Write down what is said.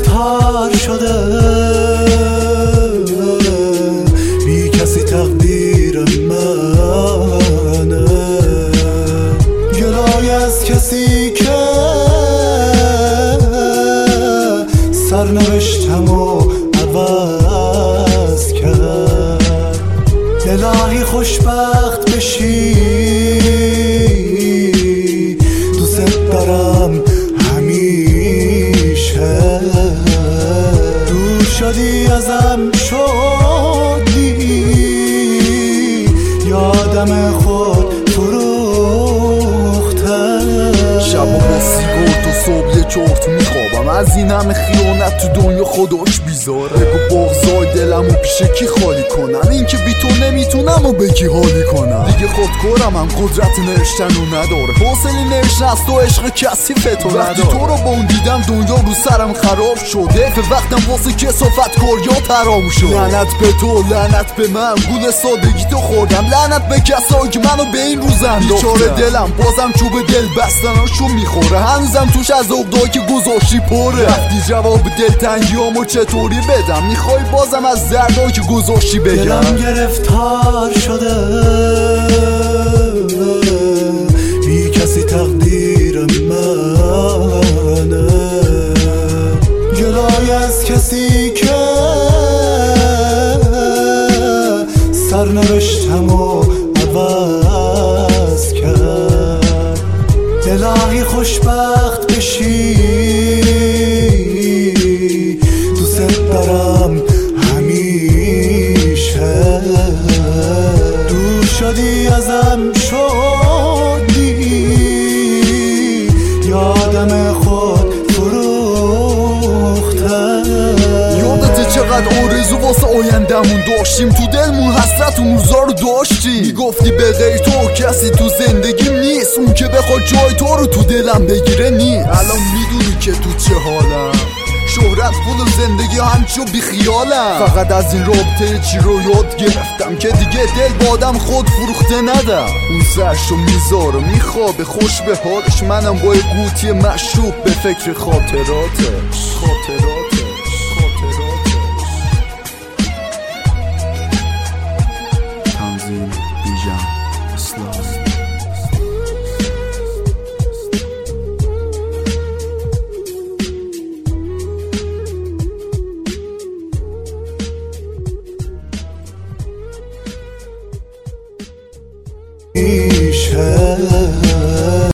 گرفتار شده، بی کسی تقدیر منه. گلای از کسی که سرنوشتم و عوض کرد. الهی خوشبخت بشی، دوست دارم همیشه. دور شدی ازم شدی، یادم خود فروخته. شب با سیگار تو صبح یه چرت میخوابم، از این همه خیانت تو دنیا خداش بیزاره. بگو بغضای دلمو پیش کی خالی کنم، این که بی تو نمیتونم و بگی حالی کنم. دیگه خودکارم هم قدرت نوشتن رو نداره، حوصله نوشتن از تو عشق کسی فتو نداره. وقتی تو رو با اون دیدم دنیا رو سرم خراب شد، حیف وقتم واسه کسافت کاریا ترام شد. لعنت به تو لعنت به من، گول سادگی تو خوردم، لعنت به کسایی که منو به این روز انداختن. بیچاره دلم بازم چوب دل بستناشو میخوره، هنوزم توش از عقده‌ای که گذاشتی پره. وقتی جواب دلتنگیامو چطوری بدم، میخوای بازم از دردایی که گذاشتی بگم. دلم گرفتار شده، بی کسی تقدیر منه. گلای از کسی که سرنوشتم و عوض کرد. الهی خوشبخت بشی، دوست دارم همیشه. دور شدی ازم شدی، یادم خود فروخته. یادت چقدر آرزو واسه آیندمون داشتیم، تو دلمون حسرت اون روزا رو داشتیم. میگفتی به غیر تو کسی تو زندگیم نیست، اون که بخواد جای تو رو تو دلم بگیره نیست. الان میدونی که تو چه حالم، شهرت پول و زندگی همچو بی خیالم. فقط از این رابطه چی رو یاد گرفتم که دیگه دل با آدم خود فروخته ندم. اون سرشو میذاره میخوابه خوش به حالش، منم با قوطی مشروب به فکر خاطراتش. تنظیم بیژن اسلام. میشه